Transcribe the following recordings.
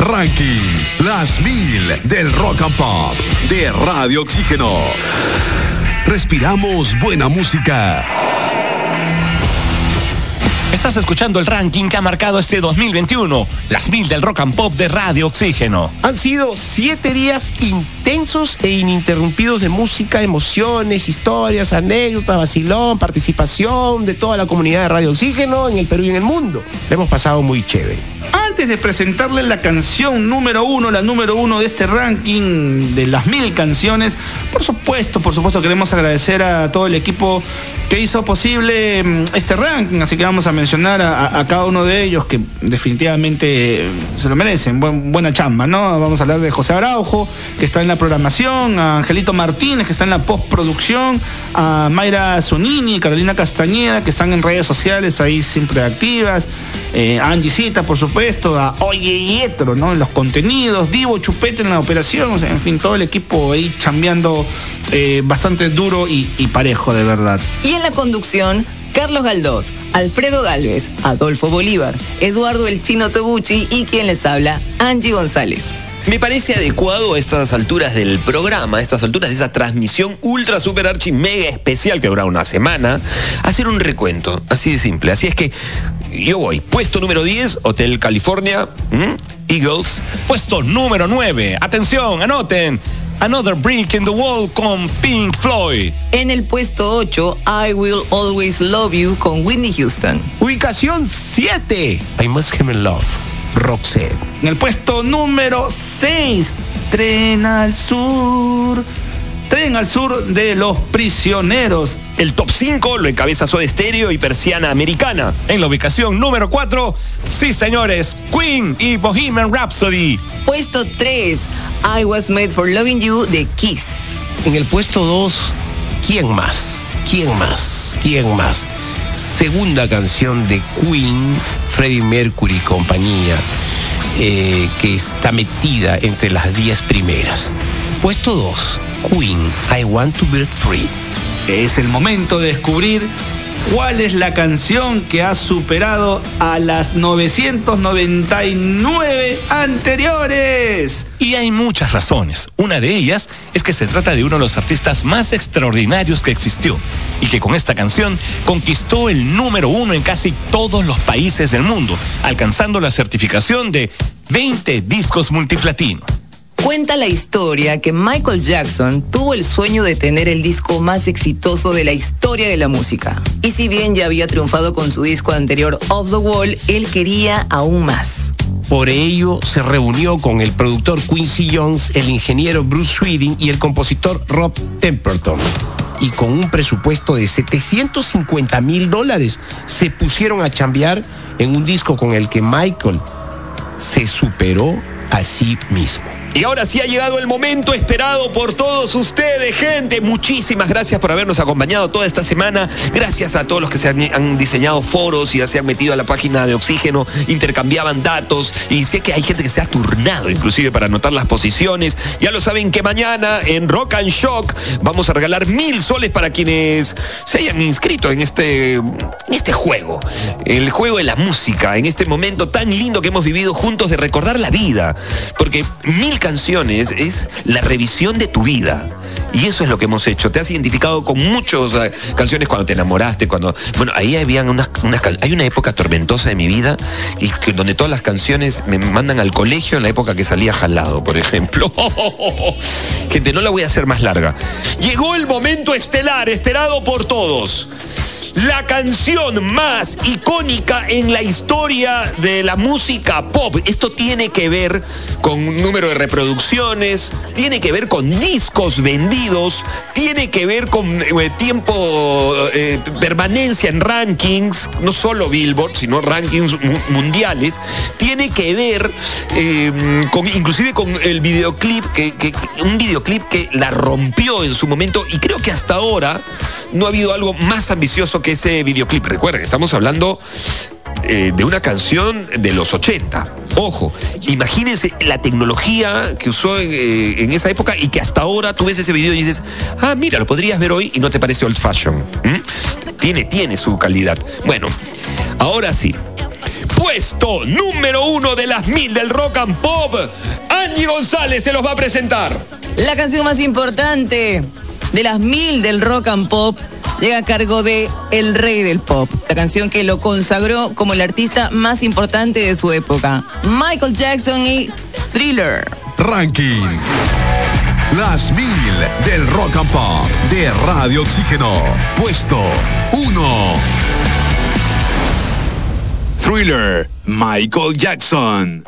Ranking Las 1000 del Rock and Pop de Radio Oxígeno. Respiramos buena música. Estás escuchando el ranking que ha marcado este 2021, Las 1000 del Rock and Pop de Radio Oxígeno. Han sido 7 días intensos e ininterrumpidos de música, emociones, historias, anécdotas, vacilón, participación de toda la comunidad de Radio Oxígeno en el Perú y en el mundo. Le hemos pasado muy chévere. Antes de presentarles la canción número 1, la número 1 de este ranking de las 1000 canciones, por supuesto queremos agradecer a todo el equipo que hizo posible este ranking, así que vamos a mencionar a cada uno de ellos que definitivamente se lo merecen, buena chamba, ¿no? Vamos a hablar de José Araujo, que está en la programación, a Angelito Martínez, que está en la postproducción, a Mayra Zunini, Carolina Castañeda, que están en redes sociales ahí siempre activas, a Angisita, por supuesto, a Oye Yetro, ¿no? En los contenidos, Divo Chupete en la operación, o sea, en fin, todo el equipo ahí chambeando bastante duro y parejo, de verdad. Y en la conducción, Carlos Galdós, Alfredo Gálvez, Adolfo Bolívar, Eduardo El Chino Toguchi y quien les habla, Angie González. Me parece adecuado a estas alturas del programa, a estas alturas de esa transmisión ultra, super, archi, mega especial que dura una semana, hacer un recuento, así de simple. Así es que yo voy, puesto número 10, Hotel California, Eagles. Puesto número 9, atención, anoten, Another Brick in the Wall con Pink Floyd. En el puesto 8, I Will Always Love You con Whitney Houston. Ubicación 7, I Must Have in Love, Roxette. En el puesto número 6, Tren al Sur de Los Prisioneros. El top 5 lo encabeza Soda Stereo y Persiana Americana. En la ubicación número 4, sí señores, Queen y Bohemian Rhapsody. Puesto 3, I Was Made for Loving You de Kiss. En el puesto 2, ¿quién más? Segunda canción de Queen, Freddie Mercury y compañía, que está metida entre las 10 primeras. Puesto 2, Queen, I Want to Break Free. Es el momento de descubrir cuál es la canción que ha superado a las 999 anteriores. Y hay muchas razones. Una de ellas es que se trata de uno de los artistas más extraordinarios que existió y que con esta canción conquistó el número 1 en casi todos los países del mundo, alcanzando la certificación de 20 discos multiplatino. Cuenta la historia que Michael Jackson tuvo el sueño de tener el disco más exitoso de la historia de la música. Y si bien ya había triunfado con su disco anterior Off the Wall, él quería aún más. Por ello se reunió con el productor Quincy Jones, el ingeniero Bruce Sweden y el compositor Rob Temperton. Y con un presupuesto de $750,000 se pusieron a chambear en un disco con el que Michael se superó a sí mismo. Y ahora sí ha llegado el momento esperado por todos ustedes, gente. Muchísimas gracias por habernos acompañado toda esta semana. Gracias a todos los que se han diseñado foros y se han metido a la página de Oxígeno, intercambiaban datos. Y sé que hay gente que se ha turnado inclusive para anotar las posiciones. Ya lo saben que mañana en Rock and Shock vamos a regalar 1,000 soles para quienes se hayan inscrito en este juego. El juego de la música, en este momento tan lindo que hemos vivido juntos de recordar la vida. Porque 1000 canciones es la revisión de tu vida. Y eso es lo que hemos hecho. Te has identificado con muchas canciones cuando te enamoraste, cuando... Bueno, ahí habían hay una época tormentosa de mi vida donde todas las canciones me mandan al colegio en la época que salía jalado, por ejemplo. Gente, no la voy a hacer más larga. Llegó el momento estelar, esperado por todos. La canción más icónica en la historia de la música pop. Esto tiene que ver con número de reproducciones, tiene que ver con discos vendidos, tiene que ver con tiempo, permanencia en rankings, no solo Billboard, sino rankings mundiales. Tiene que ver inclusive con el videoclip, un videoclip que la rompió en su momento, y creo que hasta ahora no ha habido algo más ambicioso que ese videoclip. Recuerden, estamos hablando de una canción de los 80. Ojo, imagínense la tecnología que usó en esa época y que hasta ahora tú ves ese video y dices, ah, mira, lo podrías ver hoy y no te parece old fashion. Tiene su calidad. Bueno, ahora sí. puesto número 1 de las 1000 del Rock and Pop, Angie González se los va a presentar. La canción más importante de las 1000 del Rock and Pop llega a cargo de El Rey del Pop, la canción que lo consagró como el artista más importante de su época, Michael Jackson y Thriller. Ranking. Las 1000 del Rock and Pop de Radio Oxígeno. Puesto 1. Thriller, Michael Jackson.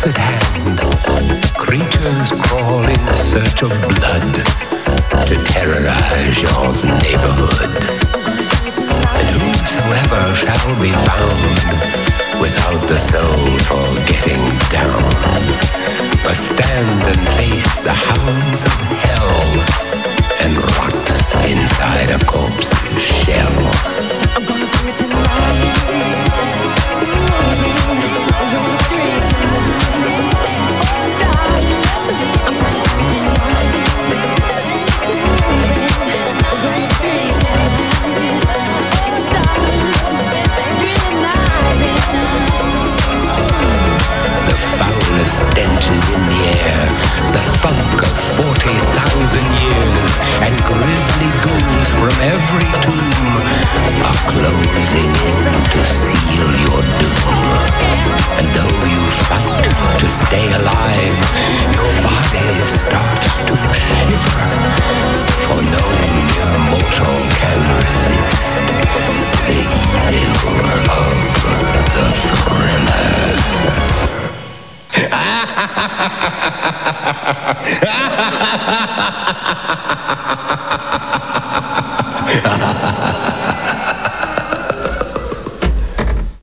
at hand. Creatures crawl in search of blood to terrorize your neighborhood. And whosoever shall be found without the soul for getting down must stand and face the hounds of hell and rot inside a corpse's shell. I'm gonna bring it to life. Stenches in the air, the funk of 40,000 years, and grisly ghouls from every tomb are closing in to seal your doom. And though you fight to stay alive, your body starts to shiver, for no mere mortal can resist the evil of the Thriller. Ha ha ha ha ha ha ha ha ha ha ha ha.